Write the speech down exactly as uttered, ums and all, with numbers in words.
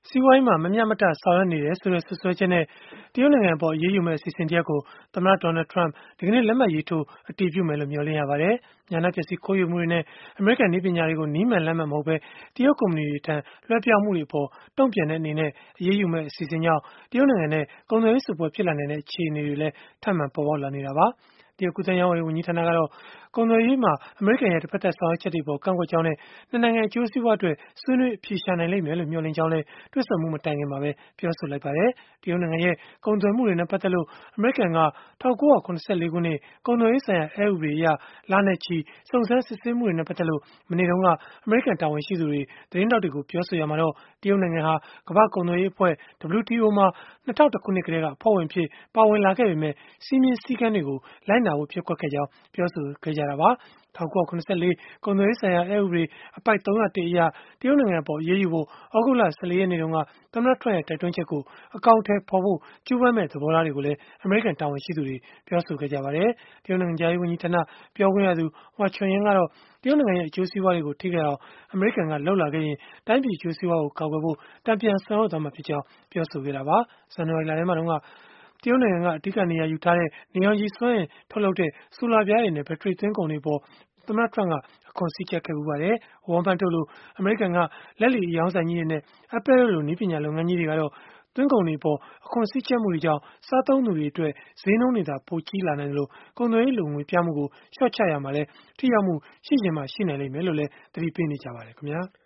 စီးပွားရေးမှာ မမျှမတဆောင်ရွက်နေတယ်ဆိုတဲ့ စွပ်စွဲချက်နဲ့ တရုတ်နိုင်ငံအပေါ် အရေးယူမယ့် အစီအစဉ်တရပ်ကို သမ္မတ Donald Trump ဒီကနေ့ လက်မှတ်ရေးထိုး အတည်ပြုမယ်လို့ မျှော်လင့်ရပါတယ်။ ဉာဏပစ္စည်း ခိုးယူမှုတွေနဲ့ အမေရိကန် နည်းပညာတွေကို နည်းမှန်လမ်းမှန်မဟုတ်ဘဲ တရုတ်ကုမ္ပဏီတွေထံ လွဲှပြောင်းမှုတွေအပေါ် တုံ့ပြန်တဲ့အနေနဲ့ အရေးယူမယ့် အစီအစဉ်ကြောင့် တရုတ်နိုင်ငံနဲ့ ကုန်သွယ်ရေးစစ်ပွဲ ဖြစ်လာနိုင်တဲ့ အခြေအနေတွေလည်း ထပ်မံပေါ်ပေါက်လာနေတာပါ။ တရုတ်ကူးသန်းရောင်းဝယ်ရေး ဝန်ကြီးဌာနကတော့ ကုန်သွယ်ရေးမှာ အမေရိကန်ရဲ့ တဖက်သတ် ဆောင်ရွက်ချက်တွေအပေါ် ကန့်ကွက်ကြောင်းနဲ့ ၂ နိုင်ငံ အကျိုးစီးပွားအတွက် ဆွေးနွေးအဖြေရှာနိုင်မယ်လို့ မျှော်လင့်ကြောင်းလည်း တွေ့ဆုံမှု မတိုင်ခင်မှာပဲ ပြောဆိုလိုက်ပါတယ်။ တရုတ်နိုင်ငံရဲ့ ကုန်သွယ်မှုတွေနဲ့ ပတ်သက်လို့ အမေရိကန်က ၁၉၇၄ ခုနှစ် ကုန်သွယ်ရေးဆိုင်ရာ အက်ဥပဒေအရ လနဲ့ချီ စုံစမ်းစစ်ဆေးမှုတွေနဲ့ ပတ်သက်လို့ မနေ့တုန်းက အမေရိကန် တာဝန်ရှိသူတွေ သတင်းထောက်တွေကို ပြောဆိုရာမှာတော့ တရုတ်နိုင်ငံဟာ ကမ္ဘာ့ကုန်သွယ်ရေးအဖွဲ့ (W T O) မှာ ၂၀၀၁ ခုနှစ်ကတည်းက အဖွဲ့ဝင်အဖြစ် ပါဝင်လာခဲ့ပေမဲ့ စည်းမျဉ်းစည်းကမ်းတွေကို လိုက်နာဖို့ ပျက်ကွက်ခဲ့ကြောင်း ပြောဆိုခဲ့ကြတာပါ။ ၁၉၇၄ ကုန်သွယ်ရေးဆိုင်ရာ အက်ဥပဒေ အပိုဒ် ၃၀၁ အရ တရုတ်နိုင်ငံအပေါ် အရေးယူဖို့ သြဂုတ်လ ၁၄ ရက်နေ့တုန်းက သမ္မတ Trump ရဲ့ တိုက်တွန်းချက်ကို အကောင်အထည်ဖော်ဖို့ ကြိုးပမ်းမယ့် သဘောထားတွေကိုလည်း အမေရိကန် တာဝန်ရှိသူတွေ ပြောဆိုခဲ့ကြပါတယ်။ တရုတ်နိုင်ငံခြားရေး ဝန်ကြီးဌာန ပြောခွင့်ရသူ Hua Chunying ကတော့ တရုတ်နိုင်ငံရဲ့ အကျိုးစီးပွားတွေကို ထိခိုက်အောင် အမေရိကန်က လုပ်လာခဲ့ရင် တိုင်းပြည်အကျိုးစီးပွားကို ကာကွယ်ဖို့ တန်ပြန်ဆောင်ရွက်သွားမှာဖြစ်ကြောင်း ပြောဆိုခဲ့တာပါ။ ဇန်နဝါရီလထဲမှာတုန်းက တရုတ်နိုင်ငံက အဓိကနေရာယူထားတဲ့ နေရောင်ခြည်စွမ်းအင် ထုတ်လုပ်တဲ့ ဆိုလာပြားတွေနဲ့ ဘက်ထရီသွင်းကုန်တွေအပေါ် သမ္မတ Trump က အခွန်စည်းကျပ်ခဲ့ဖူးပါတယ်။ ဝမ်ပေါင်ထုတ်လုပ် အမေရိကန်က လက်လီအရောင်းဆိုင်ကြီးတွေနဲ့ Apple တို့လို နည်းပညာလုပ်ငန်းကြီးတွေကတော့ သွင်းကုန်တွေအပေါ် အခွန်စည်းကျပ်မှုတွေကြောင့် စားသုံးသူတွေအတွက် ဈေးနှုန်းတွေသာ ပိုကြီးလာနိုင်သလို ကုန်သွယ်ရေးလိုငွေပြမှုကို လျှော့ချရာမှာလည်း ထိရောက်မှု ရှိချင်မှ ရှိနိုင်လိမ့်မယ်လို့လည်း သတိပေးနေကြပါတယ်။